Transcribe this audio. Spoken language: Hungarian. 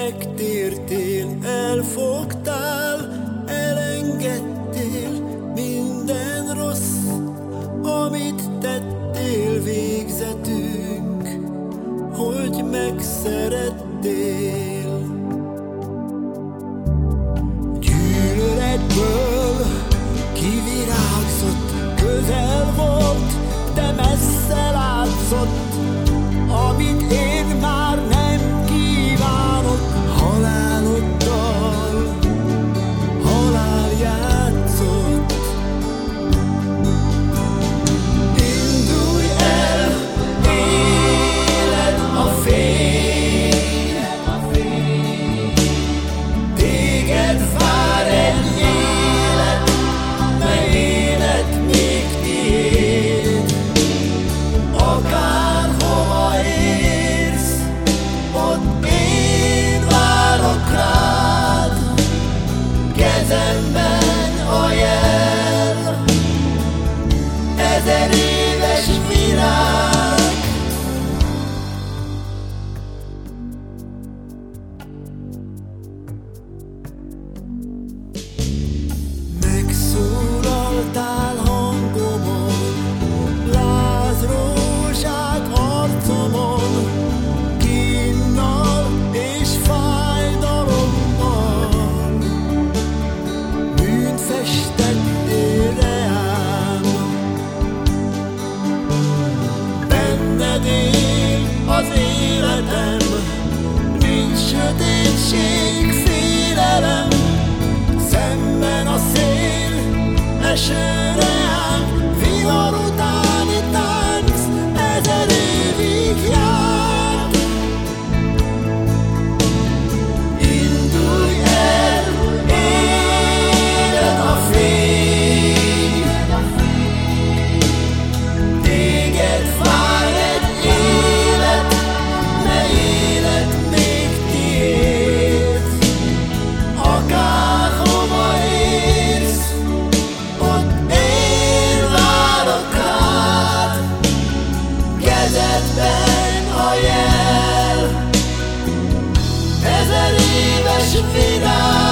megtértél, elfogtál, elengedtél minden rossz, amit tettél, végzetünk, hogy megszerettél. Gyűlöletből kivirágzott, közel volt, de messze látszott, amit én már nem kívánok. Haláloddal halál játszott. Indulj el, éled a fény, téged vár egy élet, mely élet még tiéd. Akárhova érsz, ott én várok rád, kezemben a jel, 1000 éves virág. Megszólaltál hangomon, lázrózsák arcomon, kínnal és fájdalommal. Bűnt festettél rám, benned él az életem, nincs sötétség, félelem, szemben a szél, eső reák, vihar utáni tánc, 1000 évig járt. Indulj el, éled a fény, téged vár egy élet, mely élet még tiéd. Akárhova érsz, ott én várok rád, kezedben a jel, 1000 éves virág.